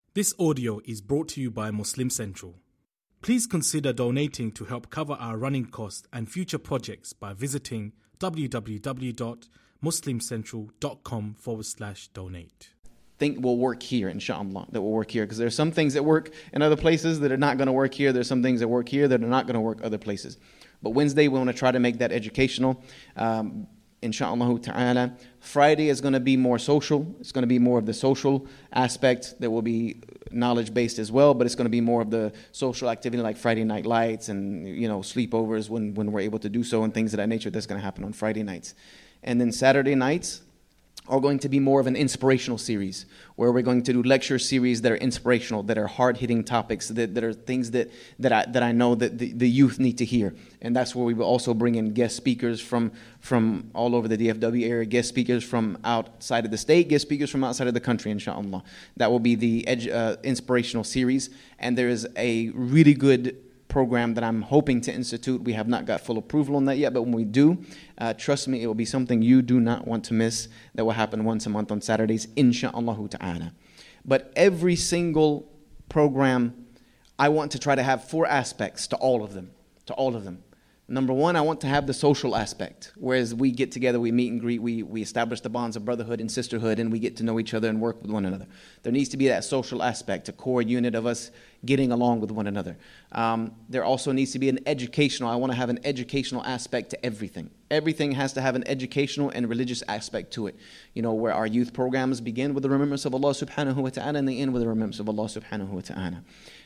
This audio is brought to you by Muslim Central. Please consider donating to help cover our running costs and future projects by visiting www.muslimcentral.com/donate. Think will work here, inshallah, that will work here. Because there's some things that work in other places that are not going to work here. There's some things that work here that are not going to work other places. But Wednesday, we want to try to make that educational, inshallah ta'ala. Friday is going to be more social. It's going to be more of the social aspect. There will be knowledge-based as well, but it's going to be more of the social activity like Friday night lights and, sleepovers when we're able to do so and things of that nature. That's going to happen on Friday nights. And then Saturday nights are going to be more of an inspirational series where we're going to do lecture series that are inspirational, that are hard-hitting topics, that are things that I know that the youth need to hear. And that's where we will also bring in guest speakers from all over the DFW area, guest speakers from outside of the state, guest speakers from outside of the country, inshallah. That will be the inspirational series. And there is a really good program that I'm hoping to institute. We have not got full approval on that yet, but when we do, trust me, it will be something you do not want to miss. That will happen once a month on Saturdays, insha'Allah ta'ala. But every single program, I want to try to have 4 aspects to all of them. Number 1, I want to have the social aspect. Whereas we get together, we meet and greet, we establish the bonds of brotherhood and sisterhood, and we get to know each other and work with one another. There needs to be that social aspect, a core unit of us getting along with one another. There also needs to be an educational, I want to have an educational aspect to everything. Everything has to have an educational and religious aspect to it. Where our youth programs begin with the remembrance of Allah subhanahu wa ta'ala and they end with the remembrance of Allah subhanahu wa ta'ala.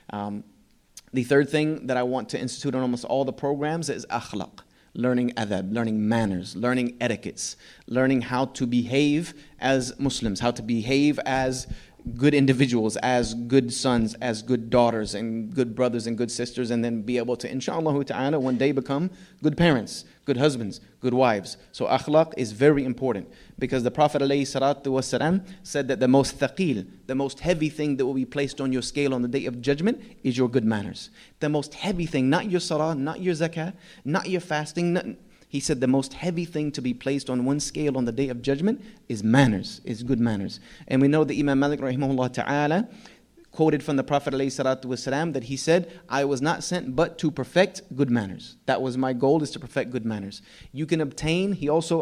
The third thing that I want to institute on almost all the programs is akhlaq, learning adab, learning manners, learning etiquettes, learning how to behave as Muslims, how to behave as good individuals, as good sons, as good daughters, and good brothers and good sisters, and then be able to, inshallah ta'ala, one day become good parents, good husbands, good wives. So akhlaq is very important because the Prophet ﷺ said that the most thaqil, the most heavy thing that will be placed on your scale on the day of judgment is your good manners. The most heavy thing, not your salah, not your zakah, not your fasting, He said the most heavy thing to be placed on one scale on the day of judgment is manners, is good manners. And we know that Imam Malik rahimahullah ta'ala quoted from the Prophet ﷺ that he said, I was not sent but to perfect good manners. That was my goal, is to perfect good manners. You can obtain, he also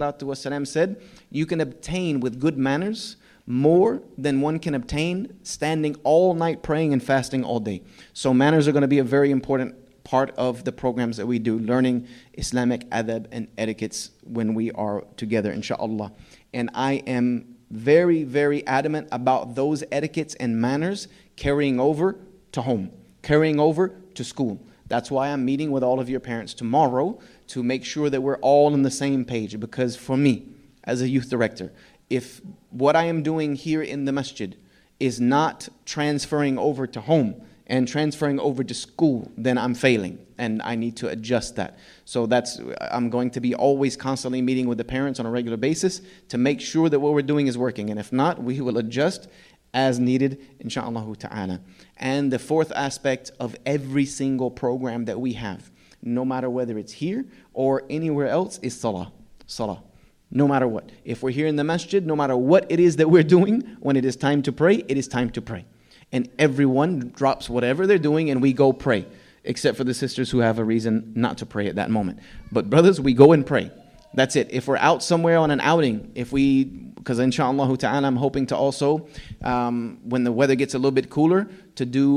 ﷺ said, you can obtain with good manners more than one can obtain standing all night praying and fasting all day. So manners are going to be a very important part of the programs that we do, learning Islamic adab and etiquettes when we are together, inshaAllah. And I am very, very adamant about those etiquettes and manners carrying over to home, carrying over to school. That's why I'm meeting with all of your parents tomorrow to make sure that we're all on the same page. Because for me, as a youth director, if what I am doing here in the masjid is not transferring over to home, and transferring over to school, then I'm failing and I need to adjust that. So I'm going to be always constantly meeting with the parents on a regular basis to make sure that what we're doing is working. And if not, we will adjust as needed, inshaAllah ta'ala. And the fourth aspect of every single program that we have, no matter whether it's here or anywhere else, is salah. Salah. No matter what. If we're here in the masjid, no matter what it is that we're doing, when it is time to pray, it is time to pray. And everyone drops whatever they're doing and we go pray, except for the sisters who have a reason not to pray at that moment. But brothers, we go and pray. That's it. If we're out somewhere on an outing, because inshallah ta'ala, I'm hoping to also, when the weather gets a little bit cooler, to do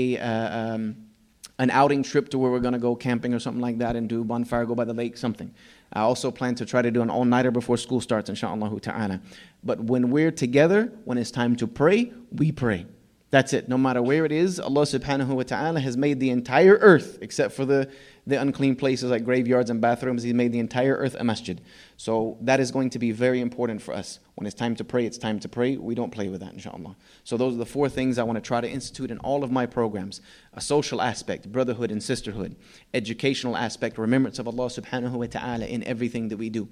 an outing trip to where we're going to go camping or something like that and do bonfire, go by the lake, something. I also plan to try to do an all-nighter before school starts, inshallah ta'ala. But when we're together, when it's time to pray, we pray. That's it. No matter where it is, Allah subhanahu wa ta'ala has made the entire earth, except for the unclean places like graveyards and bathrooms, He's made the entire earth a masjid. So that is going to be very important for us. When it's time to pray, it's time to pray. We don't play with that, inshallah. So those are the 4 things I want to try to institute in all of my programs. A social aspect, brotherhood and sisterhood. Educational aspect, remembrance of Allah subhanahu wa ta'ala in everything that we do.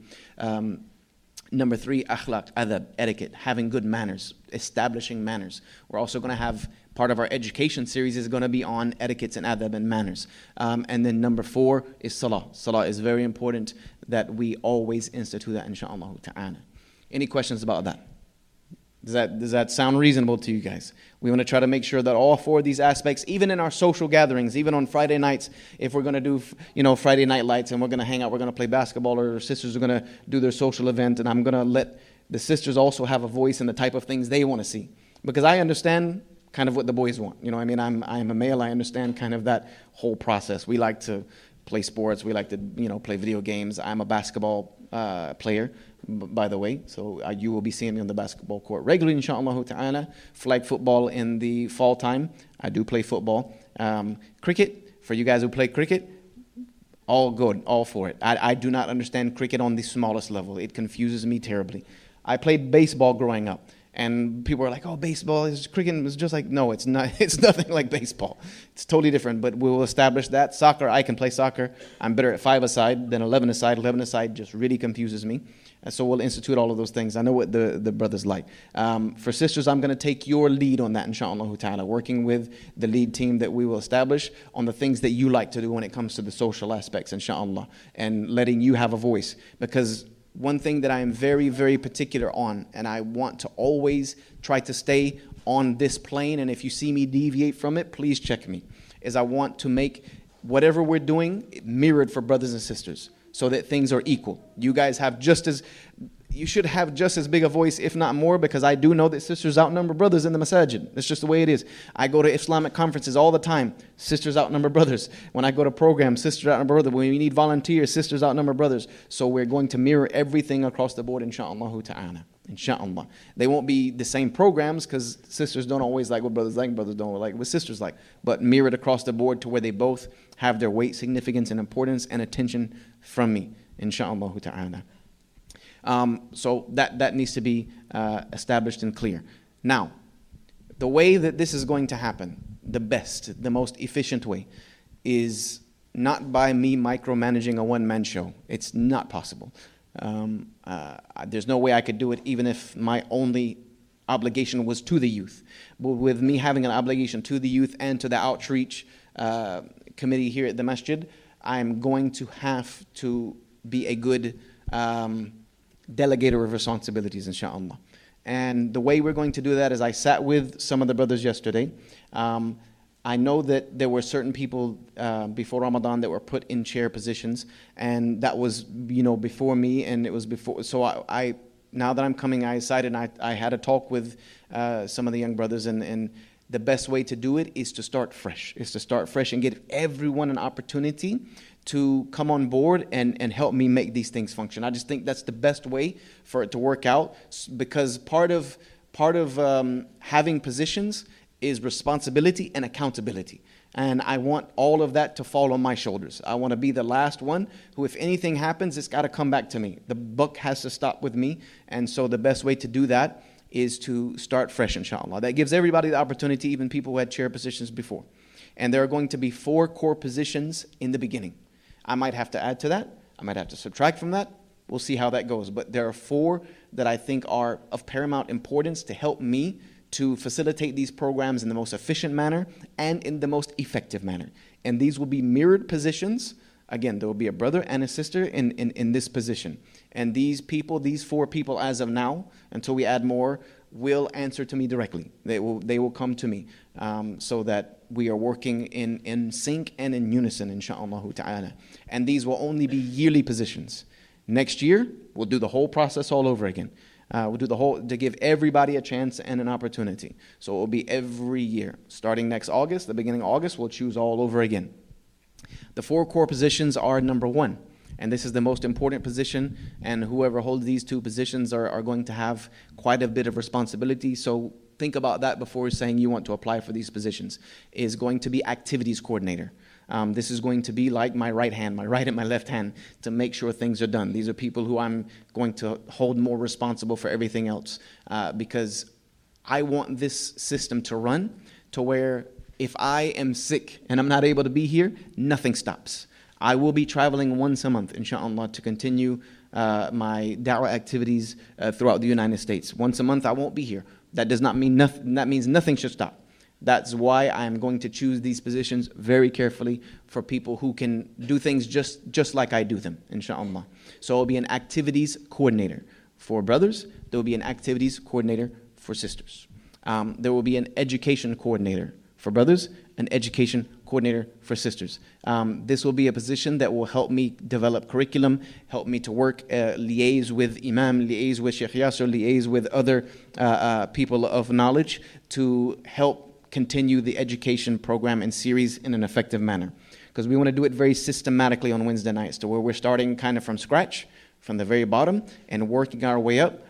Number 3, akhlaq, adab, etiquette, having good manners, establishing manners. We're also going to have, part of our education series is going to be on etiquettes and adab and manners. And then number 4 is salah. Salah is very important that we always institute that, inshaAllah ta'ala. Any questions about that? Does that sound reasonable to you guys? We want to try to make sure that all four of these aspects, even in our social gatherings, even on Friday nights, if we're going to do, Friday night lights and we're going to hang out, we're going to play basketball, or sisters are going to do their social event, and I'm going to let the sisters also have a voice in the type of things they want to see. Because I understand kind of what the boys want. I'm a male. I understand kind of that whole process. We like to play sports. We like to, play video games. I'm a basketball player, by the way. So you will be seeing me on the basketball court regularly, inshallah ta'ala. Flag football in the fall time. I do play football. Cricket, for you guys who play cricket, all good, all for it. I do not understand cricket on the smallest level. It confuses me terribly. I played baseball growing up. And people are like, oh, baseball is cricket. It's just like, no, it's not. It's nothing like baseball. It's totally different, but we will establish that. Soccer, I can play soccer. I'm better at 5-a-side than 11-a-side. 11-a-side just really confuses me. And so we'll institute all of those things. I know what the brothers like. For sisters, I'm going to take your lead on that, inshallah ta'ala, working with the lead team that we will establish on the things that you like to do when it comes to the social aspects, inshallah, and letting you have a voice. Because one thing that I am very, very particular on, and I want to always try to stay on this plane, and if you see me deviate from it, please check me, is I want to make whatever we're doing mirrored for brothers and sisters so that things are equal. You guys have you should have just as big a voice, if not more, because I do know that sisters outnumber brothers in the masajid. That's just the way it is. I go to Islamic conferences all the time. Sisters outnumber brothers. When I go to programs, sisters outnumber brothers. When we need volunteers, sisters outnumber brothers. So we're going to mirror everything across the board, inshaAllah ta'ala. Inshallah. They won't be the same programs because sisters don't always like what brothers like, brothers don't like what sisters like. But mirrored across the board to where they both have their weight, significance, and importance and attention from me, inshaAllah ta'ala. So that needs to be established and clear. Now, the way that this is going to happen, the best, the most efficient way, is not by me micromanaging a one-man show. It's not possible. There's no way I could do it even if my only obligation was to the youth. But with me having an obligation to the youth and to the outreach committee here at the masjid, I'm going to have to be a good delegator of responsibilities, inshallah. And the way we're going to do that is I sat with some of the brothers yesterday. I know that there were certain people before Ramadan that were put in chair positions, and that was, before me, and it was before. So I now that I'm coming, I decided, and I had a talk with some of the young brothers, and the best way to do it is to start fresh, and give everyone an opportunity to come on board and help me make these things function. I just think that's the best way for it to work out, because part of having positions is responsibility and accountability. And I want all of that to fall on my shoulders. I want to be the last one who, if anything happens, it's got to come back to me. The buck has to stop with me. And so the best way to do that is to start fresh, inshallah. That gives everybody the opportunity, even people who had chair positions before. And there are going to be 4 core positions in the beginning. I might have to add to that. I might have to subtract from that. We'll see how that goes. But there are 4 that I think are of paramount importance to help me to facilitate these programs in the most efficient manner and in the most effective manner. And these will be mirrored positions. Again, there will be a brother and a sister in this position. And these 4 people as of now, until we add more, will answer to me directly. They will come to me so that we are working in sync and in unison, inshaAllah ta'ala. And these will only be yearly positions. Next year, we'll do the whole process all over again. We'll do the whole, to give everybody a chance and an opportunity. So it will be every year. Starting next August, the beginning of August, we'll choose all over again. The 4 core positions are number 1. And this is the most important position. And whoever holds these 2 positions are going to have quite a bit of responsibility. So think about that before saying you want to apply for these positions. Is going to be activities coordinator. This is going to be like my right hand, my right and my left hand, to make sure things are done. These are people who I'm going to hold more responsible for everything else, because I want this system to run to where if I am sick and I'm not able to be here, nothing stops. I will be traveling once a month, inshallah, to continue my da'wah activities throughout the United States. Once a month I won't be here. That does not mean nothing. That means nothing should stop. That's why I'm going to choose these positions very carefully for people who can do things just like I do them, inshallah. So it will be an activities coordinator. For brothers, there will be an activities coordinator for sisters. There will be an education coordinator for brothers, an education coordinator for sisters. This will be a position that will help me develop curriculum, help me to work, liaise with Imam, liaise with Sheikh Yasser, liaise with other people of knowledge to help continue the education program and series in an effective manner. Because we want to do it very systematically on Wednesday nights, to where we're starting kind of from scratch, from the very bottom, and working our way up,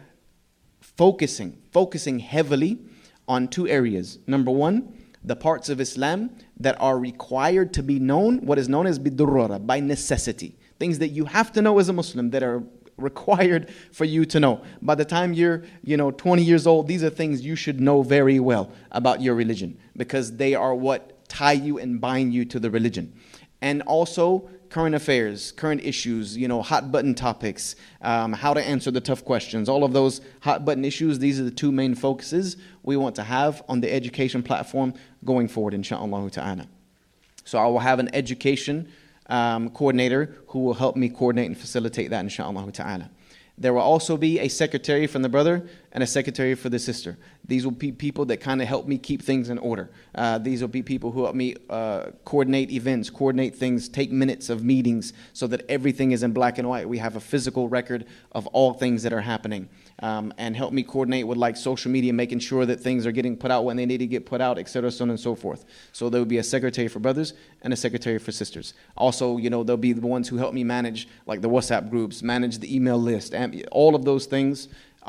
focusing heavily on two areas. Number one, the parts of Islam that are required to be known, what is known as bidurrara, by necessity. Things that you have to know as a Muslim, that are required for you to know. By the time you're 20 years old, these are things you should know very well about your religion, because they are what tie you and bind you to the religion. And also current affairs, current issues, hot button topics, how to answer the tough questions, all of those hot button issues. These are the two main focuses we want to have on the education platform going forward, inshaAllah ta'ala. So I will have an education coordinator who will help me coordinate and facilitate that, inshaAllah ta'ala. There will also be a secretary from the brother and a secretary for the sister. These will be people that kind of help me keep things in order. These will be people who help me coordinate events, coordinate things, take minutes of meetings so that everything is in black and white. We have a physical record of all things that are happening. And help me coordinate with like social media, making sure that things are getting put out when they need to get put out, etc., so on and so forth. So there will be a secretary for brothers and a secretary for sisters. Also, they'll be the ones who help me manage like the WhatsApp groups, manage the email list, and all of those things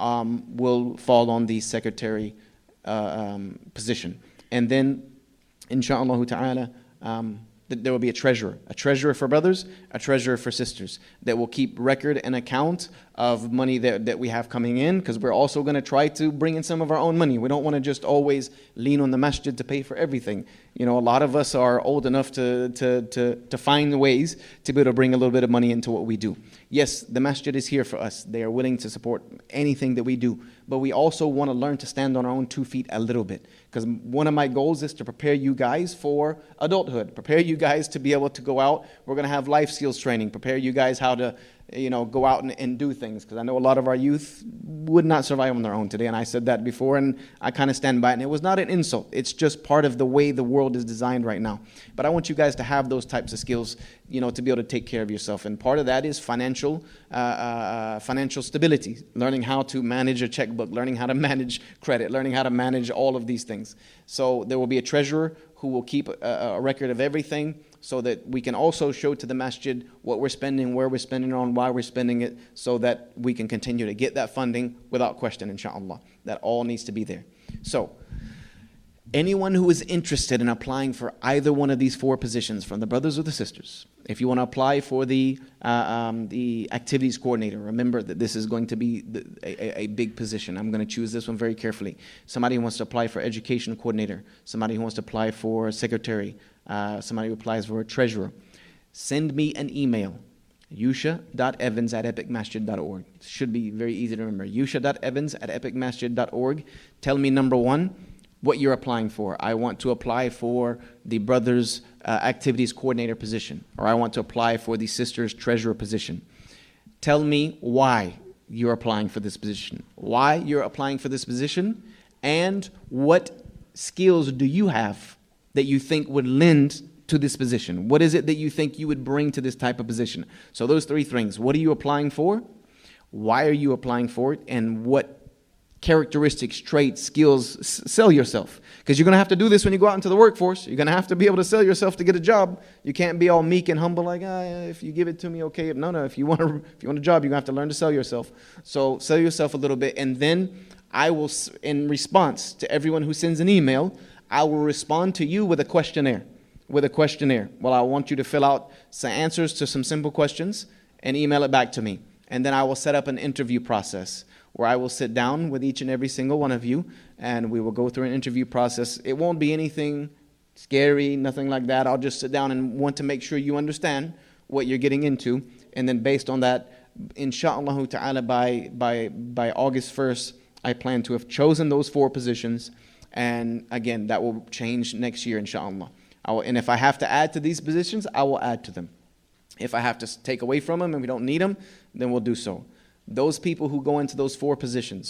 will fall on the secretary position. And then, inshaAllah ta'ala, there will be a treasurer for brothers, a treasurer for sisters, that will keep record and account of money that we have coming in, because we're also going to try to bring in some of our own money. We don't want to just always lean on the masjid to pay for everything. A lot of us are old enough to find ways to be able to bring a little bit of money into what we do. Yes, the masjid is here for us. They are willing to support anything that we do. But we also want to learn to stand on our own 2 feet a little bit. Because one of my goals is to prepare you guys for adulthood. Prepare you guys to be able to go out. We're going to have life skills training. Prepare you guys how to go out and do things. Because I know a lot of our youth would not survive on their own today. And I said that before, and I kind of stand by it. And it was not an insult. It's just part of the way the world is designed right now. But I want you guys to have those types of skills, to be able to take care of yourself. And part of that is financial stability. Learning how to manage a checkbook, learning how to manage credit, learning how to manage all of these things. So there will be a treasurer who will keep a record of everything, so that we can also show to the masjid what we're spending, where we're spending it on, why we're spending it, so that we can continue to get that funding without question, inshaAllah. That all needs to be there. So, anyone who is interested in applying for either one of these 4 positions, from the brothers or the sisters, if you want to apply for the activities coordinator, remember that this is going to be a big position. I'm going to choose this one very carefully. Somebody who wants to apply for education coordinator, somebody who wants to apply for secretary, somebody who applies for a treasurer, send me an email, yusha.evans@epicmasjid.org. It should be very easy to remember. yusha.evans@epicmasjid.org. Tell me, number one, what you're applying for. I want to apply for the brothers' activities coordinator position, or I want to apply for the sisters' treasurer position. Tell me why you're applying for this position, why you're applying for this position, and what skills do you have that you think would lend to this position? What is it that you think you would bring to this type of position? So those 3 things. What are you applying for? Why are you applying for it? And what characteristics, traits, skills, sell yourself. Because you're going to have to do this when you go out into the workforce. You're going to have to be able to sell yourself to get a job. You can't be all meek and humble like, if you give it to me, okay. No, if you want a job, you're going to have to learn to sell yourself. So sell yourself a little bit, and then I will, in response to everyone who sends an email, I will respond to you with a questionnaire. Well, I want you to fill out some answers to some simple questions and email it back to me. And then I will set up an interview process where I will sit down with each and every single one of you, and we will go through an interview process. It won't be anything scary, nothing like that. I'll just sit down and want to make sure you understand what you're getting into. And then based on that, inshaAllah ta'ala, by August 1st, I plan to have chosen those 4 positions. And again, that will change next year, inshaAllah. And if I have to add to these positions, I will add to them. If I have to take away from them and we don't need them, then we'll do so. Those people who go into those 4 positions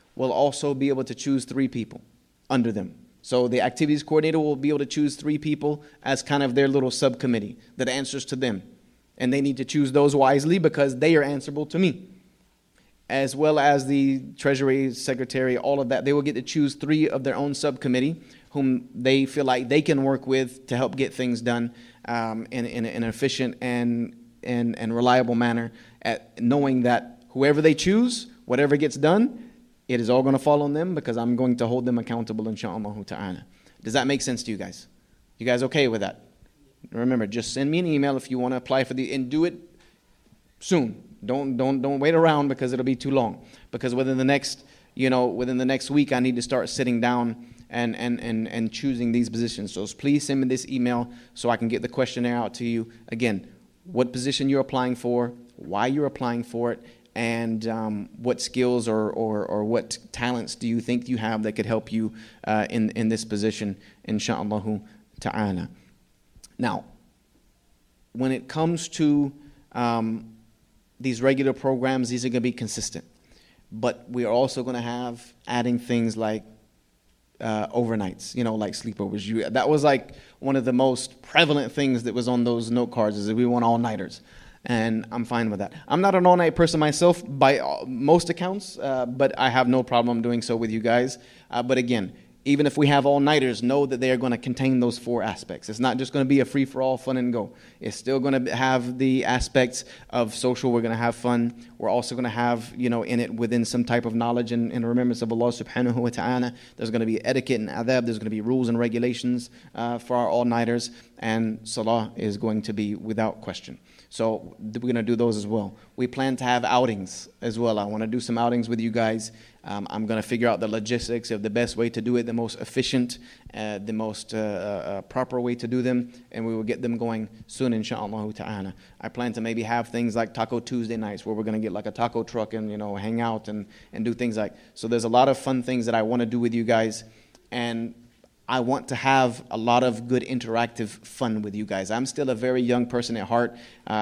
will also be able to choose 3 people under them. So the activities coordinator will be able to choose 3 people as kind of their little subcommittee that answers to them. And they need to choose those wisely because they are answerable to me. As well as the treasury secretary, all of that. They will get to choose 3 of their own subcommittee whom they feel like they can work with to help get things done in an efficient and reliable manner, at knowing that whoever they choose, whatever gets done, it is all going to fall on them because I'm going to hold them accountable, inshaAllah ta'ala. Does that make sense to you guys? You guys okay with that? Remember, just send me an email if you want to apply for and do it soon. Don't wait around because it'll be too long. Because within the next week, I need to start sitting down and choosing these positions. So please send me this email so I can get the questionnaire out to you. Again, what position you're applying for, why you're applying for it, and what skills or what talents do you think you have that could help you in this position, insha'Allah ta'ala. Now, when it comes to these regular programs, these are going to be consistent. But we are also going to have adding things like overnights, like sleepovers. That was like one of the most prevalent things that was on those note cards, is that we want all-nighters. And I'm fine with that. I'm not an all-night person myself by most accounts, but I have no problem doing so with you guys. But again, even if we have all-nighters, know that they are going to contain those 4 aspects. It's not just going to be a free-for-all, fun and go. It's still going to have the aspects of social. We're going to have fun. We're also going to have, in it within some type of knowledge and remembrance of Allah subhanahu wa ta'ala. There's going to be etiquette and adab. There's going to be rules and regulations for our all-nighters. And salah is going to be without question. So we're going to do those as well. We plan to have outings as well. I want to do some outings with you guys. I'm going to figure out the logistics of the best way to do it, the most efficient, the most proper way to do them, and we will get them going soon, inshaAllah ta'ala. I plan to maybe have things like Taco Tuesday nights where we're going to get like a taco truck and, hang out and do things like. So there's a lot of fun things that I want to do with you guys, and I want to have a lot of good interactive fun with you guys. I'm still a very young person at heart.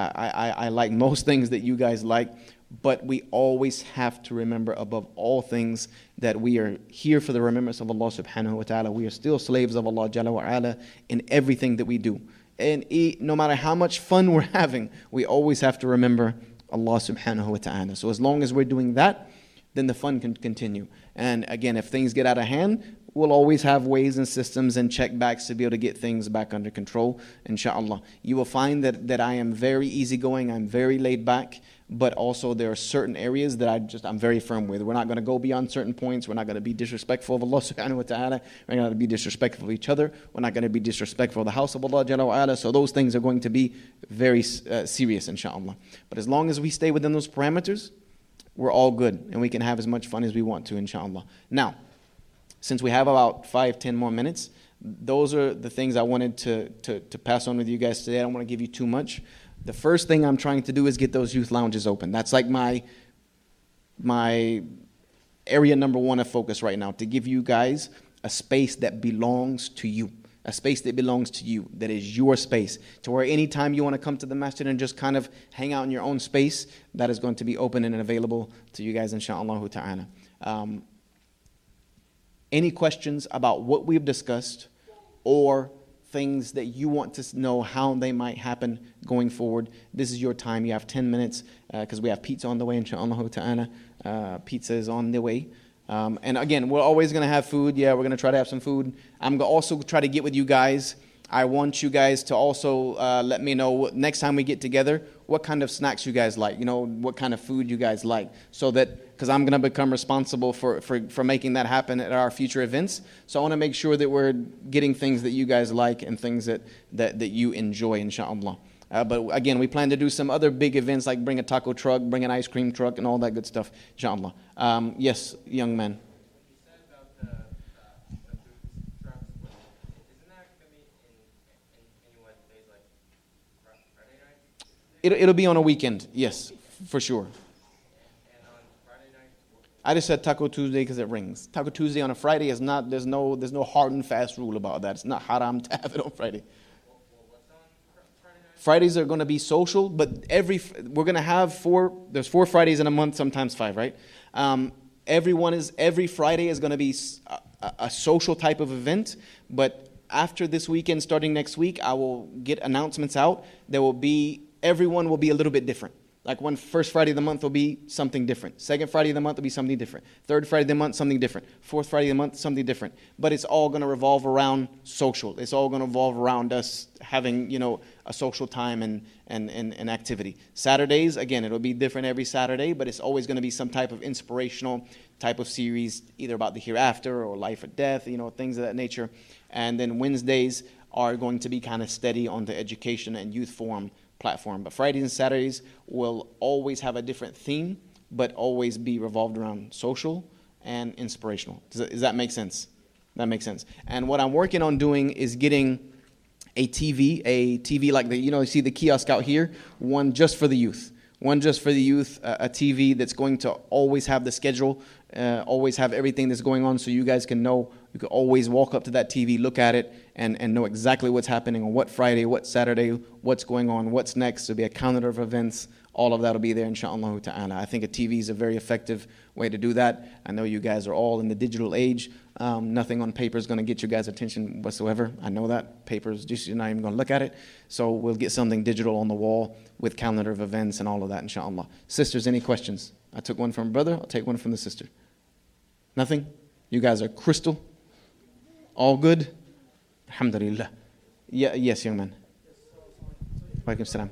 I like most things that you guys like. But we always have to remember above all things that we are here for the remembrance of Allah subhanahu wa ta'ala. We are still slaves of Allah jalla wa ala in everything that we do. And no matter how much fun we're having, we always have to remember Allah subhanahu wa ta'ala. So as long as we're doing that, then the fun can continue. And again, if things get out of hand, we'll always have ways and systems and checkbacks to be able to get things back under control, inshaAllah. You will find that I am very easygoing, I'm very laid back, but also there are certain areas that I'm very firm with. We're not going to go beyond certain points. We're not going to be disrespectful of Allah subhanahu wa ta'ala. We're not going to be disrespectful of each other. We're not going to be disrespectful of the house of Allah jalla wa ala. So those things are going to be very serious, inshaAllah. But as long as we stay within those parameters, we're all good, and we can have as much fun as we want to, inshaAllah. Now, since we have about 5-10 more minutes, those are the things I wanted to pass on with you guys today. I don't want to give you too much. The first thing I'm trying to do is get those youth lounges open. That's like my area number 1 of focus right now, to give you guys a space that belongs to you. A space that belongs to you, that is your space, to where anytime you want to come to the masjid and just kind of hang out in your own space, that is going to be open and available to you guys, inshaAllah ta'ala. Any questions about what we've discussed or things that you want to know how they might happen going forward? This is your time. You have 10 minutes because we have pizza on the way, inshaAllah ta'ala. Pizza is on the way. And again, we're always going to have food. Yeah, we're going to try to have some food. I'm going to also try to get with you guys. I want you guys to also let me know next time we get together what kind of snacks you guys like, what kind of food you guys like, so that, because I'm going to become responsible for making that happen at our future events. So I want to make sure that we're getting things that you guys like and things that you enjoy, inshaAllah. But again, we plan to do some other big events like bring a taco truck, bring an ice cream truck, and all that good stuff, inshaAllah. Yes, young man. It'll be on a weekend, yes, for sure. And on Friday night? I just said Taco Tuesday because it rings. Taco Tuesday on a Friday is not. There's no hard and fast rule about that. It's not haram to have it on Friday. What's on Friday night? Fridays are going to be social, but we're going to have 4. There's 4 Fridays in a month, sometimes 5, right? every Friday is going to be a social type of event, but after this weekend, starting next week, I will get announcements out. Everyone will be a little bit different. Like first Friday of the month will be something different. Second Friday of the month will be something different. Third Friday of the month, something different. Fourth Friday of the month, something different. But it's all going to revolve around social. It's all going to revolve around us having, a social time and activity. Saturdays, again, it'll be different every Saturday, but it's always going to be some type of inspirational type of series, either about the hereafter or life or death, things of that nature. And then Wednesdays are going to be kind of steady on the education and youth forum platform. But Fridays and Saturdays will always have a different theme, but always be revolved around social and inspirational. Does that make sense? That makes sense. And what I'm working on doing is getting a TV like you see the kiosk out here, one just for the youth. A TV that's going to always have the schedule, always have everything that's going on, so you guys can know. You can always walk up to that TV, look at it, and know exactly what's happening on what Friday, what Saturday, what's going on, what's next. There'll be a calendar of events. All of that will be there, inshallah ta'ala. I think a TV is a very effective way to do that. I know you guys are all in the digital age. Nothing on paper is going to get you guys' attention whatsoever. I know that. Paper is just, you're not even going to look at it. So we'll get something digital on the wall with calendar of events and all of that, inshallah. Sisters, any questions? I took one from a brother. I'll take one from the sister. Nothing? You guys are crystal? All good? Alhamdulillah. Yeah, yes, young man. Wa alaikum salam.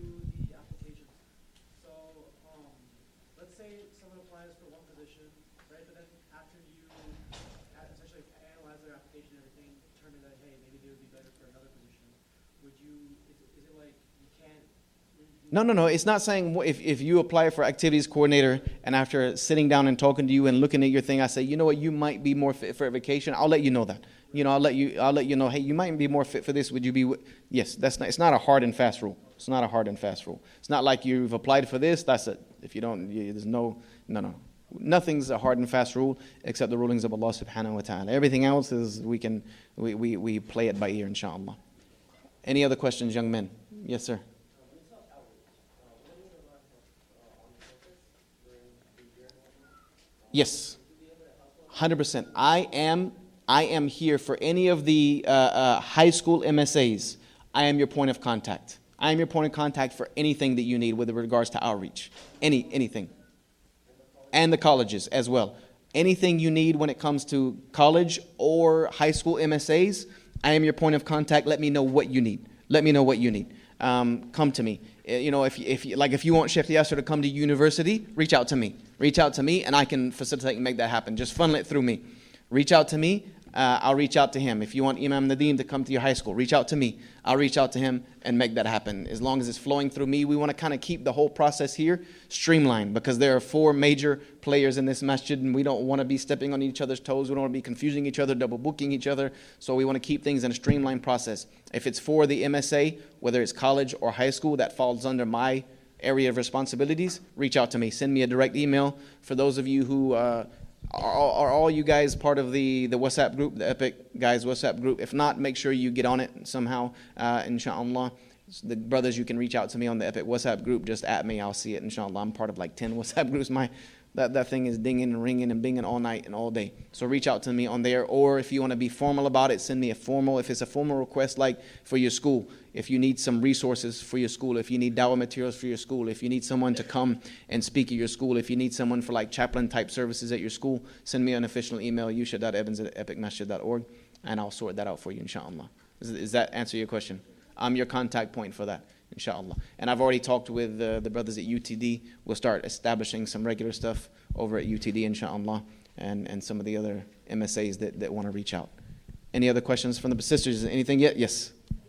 No. It's not saying if you apply for activities coordinator and after sitting down and talking to you and looking at your thing, I say, you know what, you might be more fit for a vacation. I'll let you know that. I'll let you know, hey, you might be more fit for this. Would you be? Yes, it's not a hard and fast rule. It's not a hard and fast rule. It's not like you've applied for this. That's it. If you don't, there's no. Nothing's a hard and fast rule except the rulings of Allah subhanahu wa ta'ala. Everything else is we play it by ear, inshallah. Any other questions, young men? Yes, sir. Yes, 100%. I am here for any of the high school MSAs. I am your point of contact. I am your point of contact for anything that you need with regards to outreach. Anything. And the colleges as well. Anything you need when it comes to college or high school MSAs, I am your point of contact. Let me know what you need. Come to me. If you want Sheikh Yasser to come to university, reach out to me. And I can facilitate and make that happen. Just funnel it through me. Reach out to me. I'll reach out to him. If you want Imam Nadeem to come to your high school, reach out to me. I'll reach out to him and make that happen. As long as it's flowing through me, we want to kind of keep the whole process here streamlined because there are 4 major players in this masjid and we don't want to be stepping on each other's toes. We don't want to be confusing each other, double booking each other. So we want to keep things in a streamlined process. If it's for the MSA, whether it's college or high school, that falls under my area of responsibilities, reach out to me. Send me a direct email. For those of you who are all you guys part of the WhatsApp group, the Epic Guys WhatsApp group? If not, make sure you get on it somehow, inshallah. The brothers, you can reach out to me on the Epic WhatsApp group. Just at me, I'll see it, inshallah. I'm part of like 10 WhatsApp groups. That thing is dinging and ringing and binging all night and all day. So reach out to me on there. Or if you want to be formal about it, send me if it's a formal request like for your school. If you need some resources for your school, if you need dawah materials for your school, if you need someone to come and speak at your school, if you need someone for like chaplain type services at your school, send me an official email, yusha.evans@epicmasjid.org, and I'll sort that out for you, inshallah. Does that answer your question? I'm your contact point for that, inshallah. And I've already talked with the brothers at UTD. We'll start establishing some regular stuff over at UTD, inshallah, and some of the other MSAs that want to reach out. Any other questions from the sisters? Anything yet? Yes.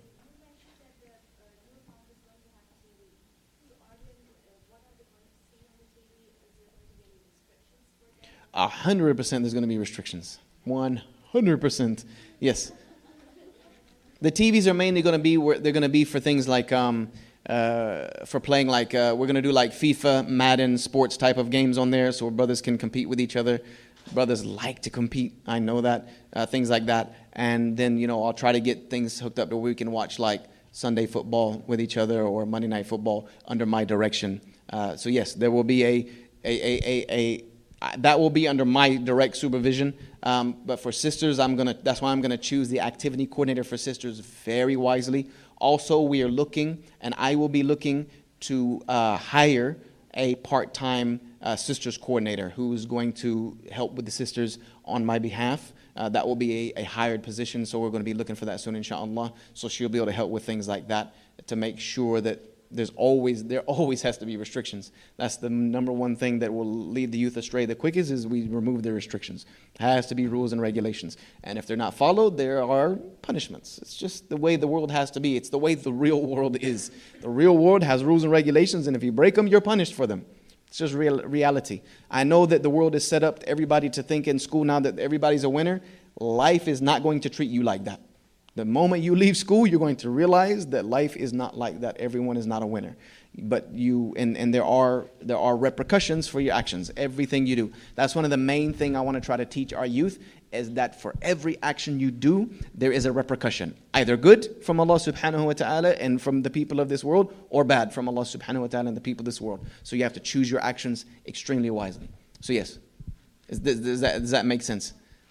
100% there's going to be restrictions. 100%. Yes. The TVs are mainly going to be where they're going to be for things like for playing like we're going to do like FIFA, Madden, sports type of games on there, so brothers can compete with each other. Brothers like to compete. I know that. Things like that. And then I'll try to get things hooked up where we can watch like Sunday football with each other or Monday night football under my direction. So yes, there will be That will be under my direct supervision. But for sisters, that's why I'm gonna choose the activity coordinator for sisters very wisely. Also, we are looking, and I will be looking to hire a part-time sisters coordinator who's going to help with the sisters on my behalf. That will be a hired position, so we're going to be looking for that soon, inshallah. So she'll be able to help with things like that to make sure that there always has to be restrictions. That's the number one thing that will lead the youth astray the quickest, is we remove the restrictions. It has to be rules and regulations. And if they're not followed, there are punishments. It's just the way the world has to be. It's the way the real world is. The real world has rules and regulations, and if you break them, you're punished for them. It's just reality. I know that the world is set up everybody to think in school now that everybody's a winner. Life is not going to treat you like that. The moment you leave school, you're going to realize that life is not like that. Everyone is not a winner. But there are repercussions for your actions, everything you do. That's one of the main things I want to try to teach our youth, is that for every action you do, there is a repercussion. Either good from Allah subhanahu wa ta'ala and from the people of this world, or bad from Allah subhanahu wa ta'ala and the people of this world. So you have to choose your actions extremely wisely. So yes, does that make sense?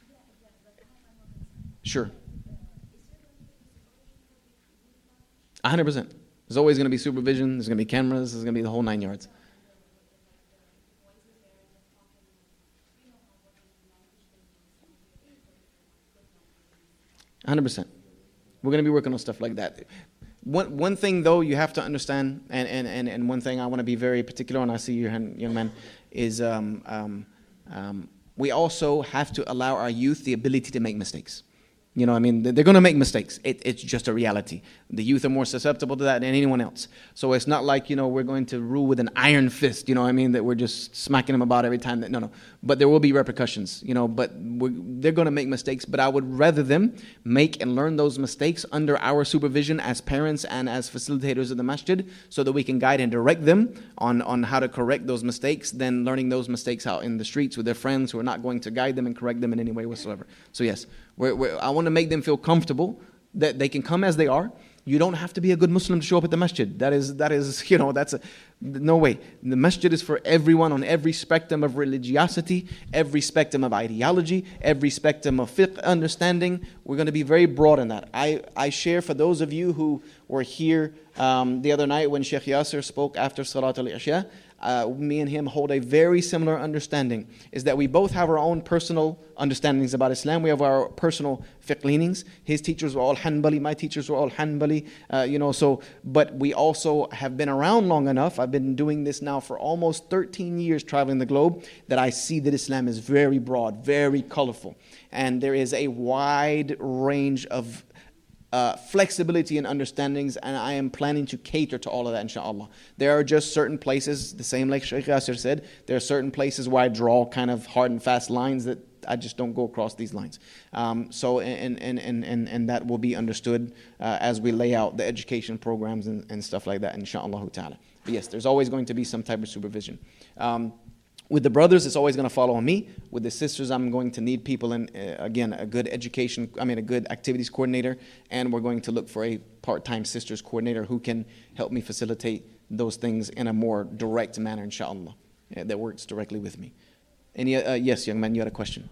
Sure. 100%. There's always going to be supervision, there's going to be cameras, there's going to be the whole 9 yards. 100%. We're going to be working on stuff like that. One thing, though, you have to understand, and one thing I want to be very particular on, I see your hand, young man, is we also have to allow our youth the ability to make mistakes. You know, I mean, they're going to make mistakes. It's just a reality. The youth are more susceptible to that than anyone else. So it's not like, you know, we're going to rule with an iron fist, you know what I mean, that we're just smacking them about every time. No. But there will be repercussions, you know, but they're going to make mistakes. But I would rather them make and learn those mistakes under our supervision as parents and as facilitators of the masjid, so that we can guide and direct them on how to correct those mistakes, than learning those mistakes out in the streets with their friends who are not going to guide them and correct them in any way whatsoever. So yes, I want to make them feel comfortable that they can come as they are. You don't have to be a good Muslim to show up at the masjid. That is, you know, no way. The masjid is for everyone on every spectrum of religiosity, every spectrum of ideology, every spectrum of fiqh understanding. We're going to be very broad in that. I share, for those of you who were here the other night when Sheikh Yasser spoke after Salat al-Isha, me and him hold a very similar understanding, is that we both have our own personal understandings about Islam. We have our personal fiqh leanings. His teachers were all Hanbali, my teachers were all Hanbali, but we also have been around long enough. I've been doing this now for almost 13 years, traveling the globe, that I see that Islam is very broad, very colorful. And there is a wide range of flexibility and understandings, and I am planning to cater to all of that, inshallah. There are just certain places, the same like Shaykh Yasser said, there are certain places where I draw kind of hard and fast lines that I just don't go across these lines. And that will be understood as we lay out the education programs and stuff like that, inshallah ta'ala. But yes, there's always going to be some type of supervision. With the brothers, it's always going to follow on me. With the sisters, I'm going to need people, and again, a good activities coordinator, and we're going to look for a part-time sisters coordinator who can help me facilitate those things in a more direct manner, inshallah, that works directly with me. Yes, young man, you had a question.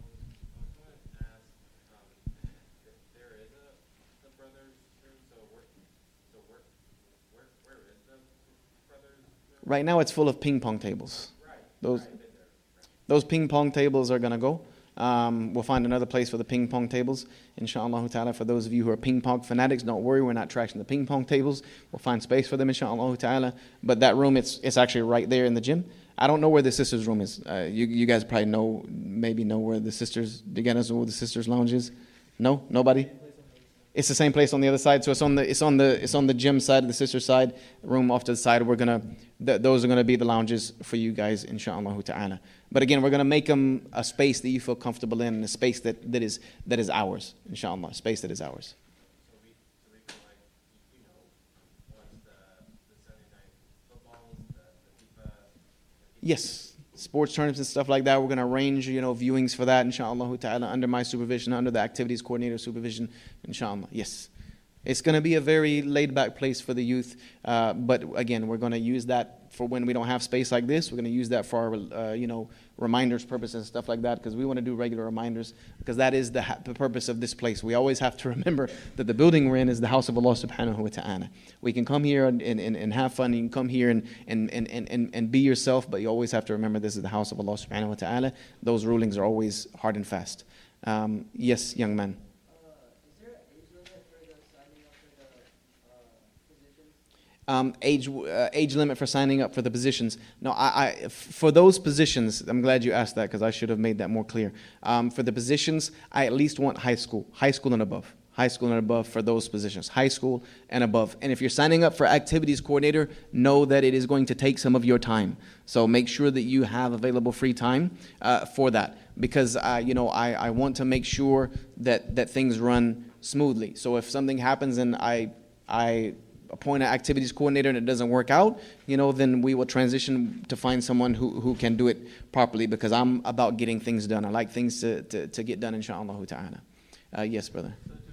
Right now, it's full of ping pong tables. Those ping pong tables are going to go. We'll find another place for the ping pong tables, inshallah ta'ala. For those of you who are ping pong fanatics, don't worry, we're not trashing the ping pong tables. We'll find space for them, inshallah ta'ala. But that room, it's actually right there in the gym. I don't know where the sisters' room is. You guys probably know where the sisters, do you guys know where the sisters' lounge is? No? Nobody? It's the same place on the other side. So it's on the gym side, the sister side, room off to the side. Those are gonna be the lounges for you guys, inshallah ta'ala. But again, we're gonna make them a space that you feel comfortable in, a space that is ours, inshallah, a space that is ours. So we can watch the Sunday night footballs, the FIFA. Yes. Sports tournaments and stuff like that. We're going to arrange, viewings for that, inshallah ta'ala, under my supervision, under the activities coordinator supervision, inshallah. Yes. It's going to be a very laid-back place for the youth. But again, we're going to use that for when we don't have space like this. We're going to use that for our, reminders purposes and stuff like that, because we want to do regular reminders, because that is the purpose of this place. We always have to remember that the building we're in is the house of Allah subhanahu wa ta'ala. We can come here and have fun. You can come here and be yourself, but you always have to remember this is the house of Allah subhanahu wa ta'ala. Those rulings are always hard and fast. Yes, young man. Age limit for signing up for the positions. No, for those positions, I'm glad you asked that, because I should have made that more clear. For the positions, I at least want high school and above. High school and above for those positions, high school and above. And if you're signing up for activities coordinator, know that it is going to take some of your time. So make sure that you have available free time for that, because I want to make sure that things run smoothly. So if something happens and I appoint an activities coordinator and it doesn't work out, then we will transition to find someone who can do it properly, because I'm about getting things done. I like things to get done, inshallah ta'ala. Yes, brother.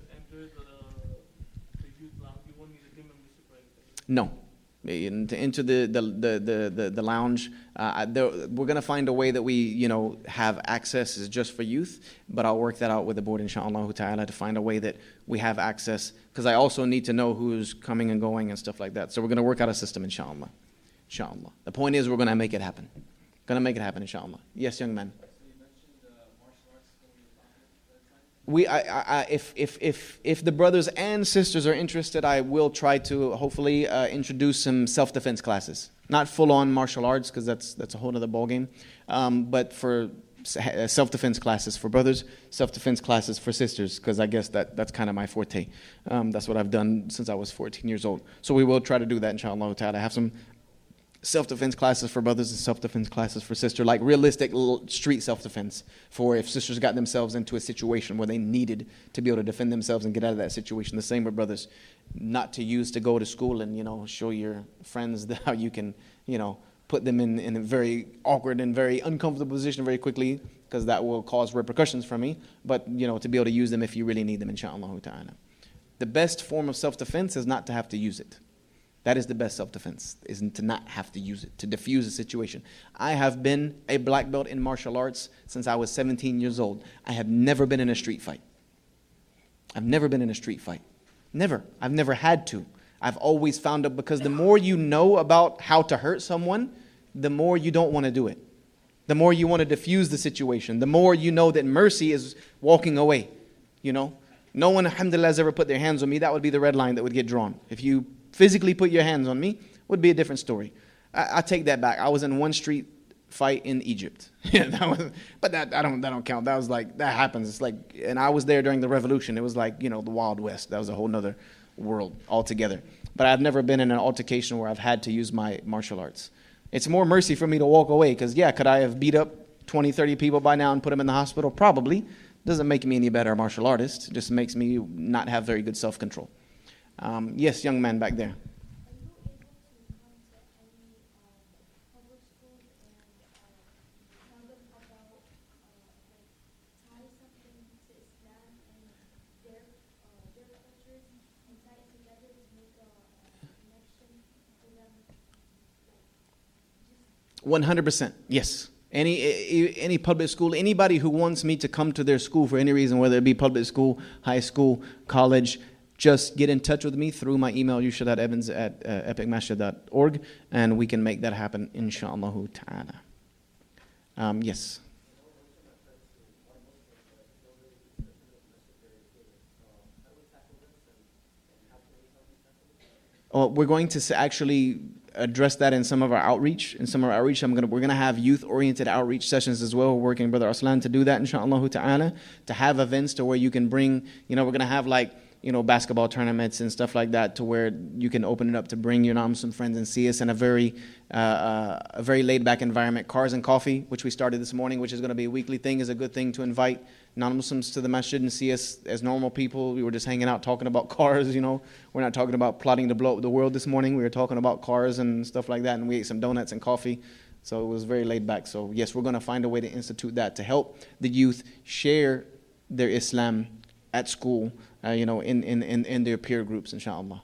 No. To enter the lounge, we're going to find a way that we have access is just for youth, but I'll work that out with the board, inshallah ta'ala, to find a way that we have access, because I also need to know who's coming and going and stuff like that. So we're going to work out a system, inshallah. The point is, we're going to make it happen. Inshallah. Yes, young man. If the brothers and sisters are interested, I will try to hopefully introduce some self-defense classes. Not full-on martial arts, because that's a whole other ballgame. But for self-defense classes for brothers, self-defense classes for sisters, because I guess that's kind of my forte. That's what I've done since I was 14 years old. So we will try to do that, inshallah ta'ala. Have some self-defense classes for brothers and self-defense classes for sisters, like realistic little street self-defense, for if sisters got themselves into a situation where they needed to be able to defend themselves and get out of that situation. The same with brothers, not to use to go to school and show your friends how you can put them in a very awkward and very uncomfortable position very quickly, because that will cause repercussions for me, but to be able to use them if you really need them, inshallah ta'ala. The best form of self-defense is not to have to use it. That is the best self-defense, is to not have to use it, to diffuse a situation. I have been a black belt in martial arts since I was 17 years old. I have never been in a street fight. Never. I've never had to. I've always found out, because the more you know about how to hurt someone, the more you don't want to do it. The more you want to diffuse the situation. The more you know that mercy is walking away. No one, alhamdulillah, has ever put their hands on me. That would be the red line that would get drawn. If you physically put your hands on me, would be a different story. I take that back. I was in one street fight in Egypt. But that don't count. That happens. It's like, and I was there during the revolution. It was like, the Wild West. That was a whole nother world altogether. But I've never been in an altercation where I've had to use my martial arts. It's more mercy for me to walk away, because could I have beat up 20, 30 people by now and put them in the hospital? Probably. Doesn't make me any better martial artist. It just makes me not have very good self-control. Yes, young man back there. $100%, yes. Any public school, anybody who wants me to come to their school for any reason, whether it be public school, high school, college, just get in touch with me through my email, yushad@evans@epicmasjid.org, and we can make that happen, inshallah ta'ala. Yes. We're going to actually address that in some of our outreach. We're gonna have youth-oriented outreach sessions as well. We're working with Brother Arslan to do that, inshallah ta'ala, to have events to where you can bring, we're gonna have basketball tournaments and stuff like that, to where you can open it up to bring your non-Muslim friends and see us in a very laid-back environment. Cars and Coffee, which we started this morning, which is going to be a weekly thing, is a good thing to invite non-Muslims to the masjid and see us as normal people. We were just hanging out talking about cars, We're not talking about plotting to blow up the world this morning. We were talking about cars and stuff like that, and we ate some donuts and coffee. So it was very laid back. So yes, we're going to find a way to institute that to help the youth share their Islam at school, in their peer groups, inshallah.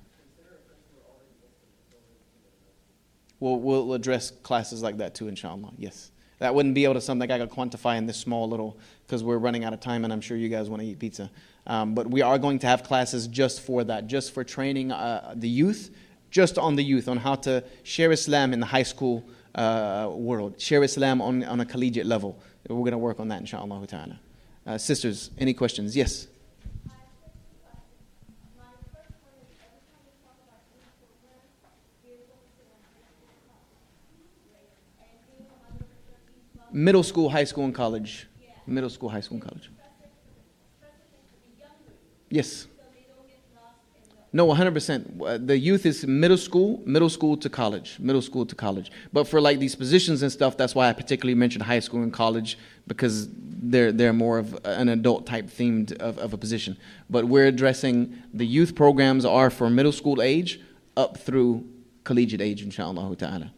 We'll address classes like that too, inshallah. Yes. That wouldn't be able to something I could quantify in this small little, because we're running out of time and I'm sure you guys want to eat pizza. But we are going to have classes just for that, just for training the youth, just on the youth, on how to share Islam in the high school world, share Islam on a collegiate level. We're going to work on that, inshallah ta'ala. Sisters, any questions? Yes. Middle school, high school, and college. Middle school, high school, and college. Yes. No, 100%. The youth is middle school to college, But for like these positions and stuff, that's why I particularly mentioned high school and college, because they're more of an adult type themed of a position. But we're addressing the youth programs are for middle school age up through collegiate age, inshallah ta'ala.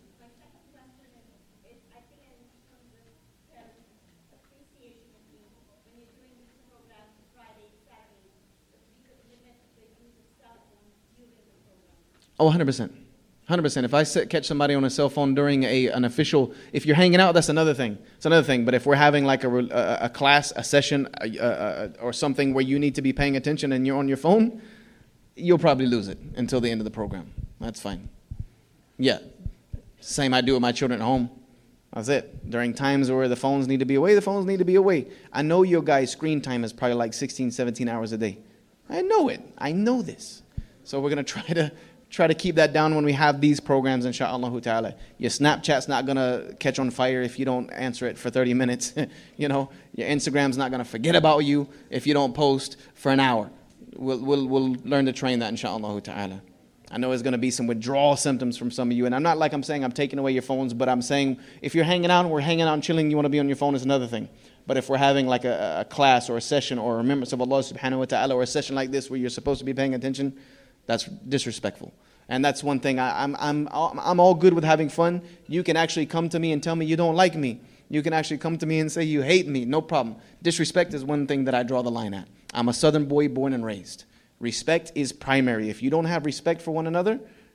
Oh, 100%. 100%. If I catch somebody on a cell phone during an official, if you're hanging out, that's another thing. It's another thing. But if we're having like a class, a session, or something where you need to be paying attention and you're on your phone, you'll probably lose it until the end of the program. That's fine. Yeah. Same I do with my children at home. That's it. During times where the phones need to be away, the phones need to be away. I know your guys' screen time is probably like 16, 17 hours a day. I know it. I know this. So we're going to try to keep that down when we have these programs, inshaAllah ta'ala. Your Snapchat's not going to catch on fire if you don't answer it for 30 minutes. Your Instagram's not going to forget about you if you don't post for an hour. We'll learn to train that, inshaAllah ta'ala. I know there's going to be some withdrawal symptoms from some of you, and I'm saying I'm taking away your phones, but I'm saying if you're hanging out and we're hanging out and chilling, you want to be on your phone, is another thing. But if we're having like a class or a session or a remembrance of Allah subhanahu wa ta'ala, or a session like this where you're supposed to be paying attention, that's disrespectful. And that's one thing. I'm all good with having fun. You can actually come to me and tell me you don't like me. You can actually come to me and say you hate me. No problem. Disrespect is one thing that I draw the line at. I'm a Southern boy born and raised. Respect is primary. If you don't have respect for one another,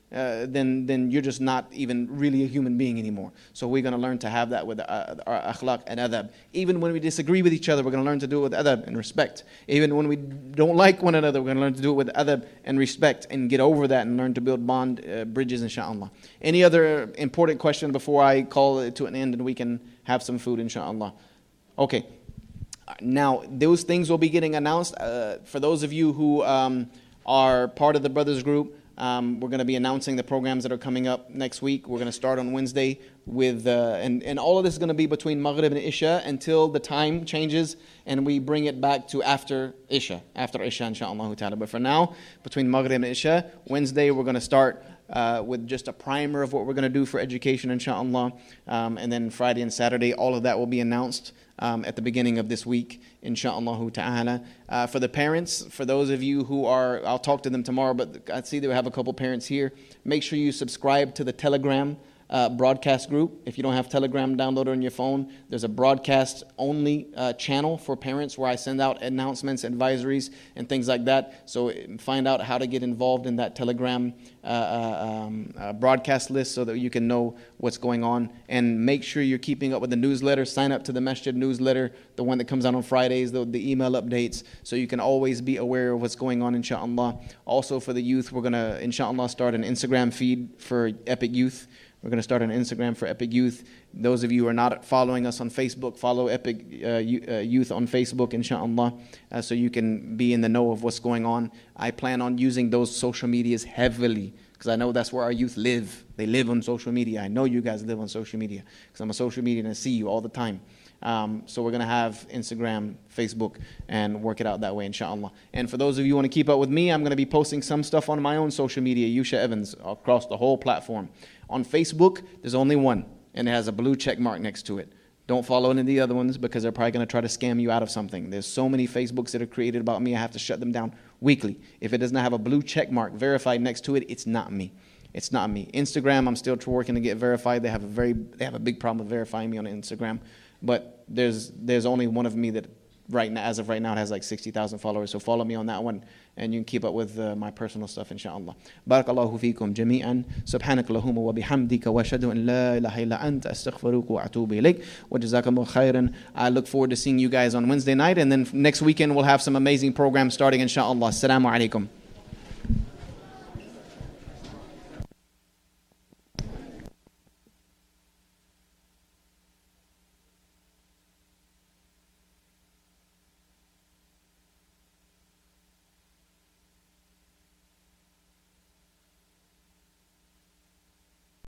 then you're just not even really a human being anymore. So we're going to learn to have that with our akhlaq and adab. Even when we disagree with each other, we're going to learn to do it with adab and respect. Even when we don't like one another, we're going to learn to do it with adab and respect and get over that and learn to build bridges, inshaAllah. Any other important question before I call it to an end and we can have some food, inshaAllah? Okay. Now, those things will be getting announced. For those of you who are part of the Brothers Group, we're going to be announcing the programs that are coming up next week. We're going to start on Wednesday with, and all of this is going to be between Maghrib and Isha until the time changes and we bring it back to after Isha, inshaAllah ta'ala. But for now, between Maghrib and Isha, Wednesday we're going to start with just a primer of what we're going to do for education, inshaAllah. And then Friday and Saturday, all of that will be announced at the beginning of this week, inshaAllah ta'ala. For the parents, for those of you who are, I'll talk to them tomorrow, but I see that we have a couple parents here. Make sure you subscribe to the Telegram broadcast group. If you don't have Telegram downloaded on your phone, there's a broadcast only channel for parents where I send out announcements, advisories, and things like that. So find out how to get involved in that Telegram broadcast list so that you can know what's going on. And make sure you're keeping up with the newsletter. Sign up to the Masjid newsletter, the one that comes out on Fridays, the email updates, so you can always be aware of what's going on, inshaAllah. Also for the youth, we're going to, inshaAllah, start an Instagram feed for Epic Youth. We're going to start an Instagram for Epic Youth. Those of you who are not following us on Facebook, follow Epic Youth on Facebook, inshaAllah, so you can be in the know of what's going on. I plan on using those social medias heavily because I know that's where our youth live. They live on social media. I know you guys live on social media because I'm a social media and I see you all the time. So we're going to have Instagram, Facebook, and work it out that way, inshaAllah. And for those of you who want to keep up with me, I'm going to be posting some stuff on my own social media, Yusha Evans, across the whole platform. On Facebook, there's only one, and it has a blue check mark next to it. Don't follow any of the other ones because they're probably going to try to scam you out of something. There's so many Facebooks that are created about me, I have to shut them down weekly. If it does not have a blue check mark verified next to it, it's not me. It's not me. Instagram, I'm still working to get verified. They have a big problem with verifying me on Instagram. But there's only one of me that right now, as of right now, it has like 60,000 followers. So follow me on that one, and you can keep up with my personal stuff, inshallah. Barakallahu feekum jami'an. Subhanak Allahumma wa bihamdika wa ashhadu an la ilaha illa anta astaghfiruka wa atubu ilayk. Wa jazakumullahu khairan. I look forward to seeing you guys on Wednesday night, and then next weekend we'll have some amazing programs starting, inshallah. Assalamu alaikum.